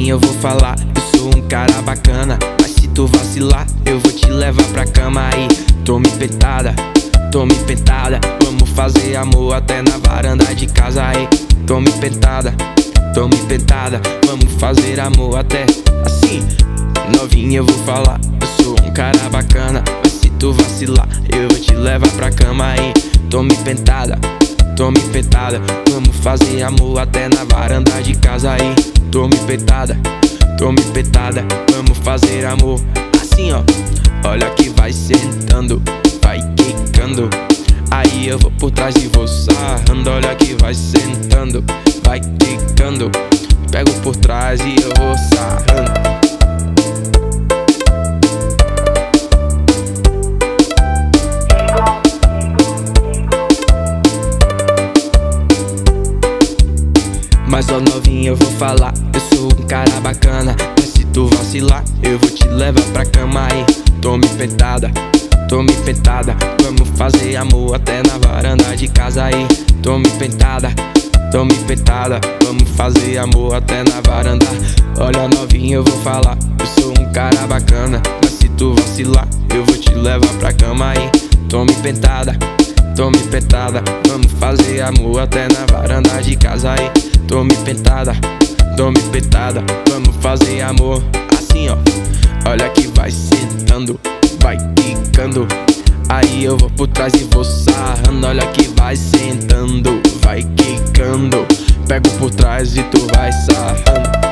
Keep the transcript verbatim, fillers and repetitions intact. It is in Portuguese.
novinha eu vou falar, eu sou um cara bacana, mas se tu vacilar, eu vou te levar pra cama. Aí, tome pentada, tome pentada, vamos fazer amor até na varanda de casa. Aí, tome pentada, tome pentada, vamos fazer amor até assim. Novinha eu vou falar, eu sou um cara bacana, mas se tu vacilar, eu vou te levar pra cama. Aí, tome pentada, tome pentada, vamos fazer amor até na varanda de casa. Aí, tome pentada, tome pentada, vamos fazer amor assim, ó. Olha que vai sentando, vai quicando, aí eu vou por trás e vou sarrando. Olha que vai sentando, vai quicando, pego por trás e eu vou sarrando. Mas ó novinha eu vou falar, eu sou um cara bacana, mas se tu vacilar, eu vou te levar pra cama. Aí, tome pentada, tome pentada, vamos fazer amor até na varanda de casa. Aí, tome pentada, tome pentada, vamos fazer amor até na varanda. Olha novinha eu vou falar, eu sou um cara bacana, mas se tu vacilar, eu vou te levar pra cama. Aí, tome pentada, tome pentada, vamos fazer amor até na varanda de casa. Aí, tome pentada, tome pentada, vamos fazer amor assim, ó. Olha que vai sentando, vai quicando, aí eu vou por trás e vou sarrando. Olha que vai sentando, vai quicando, pego por trás e tu vai sarrando.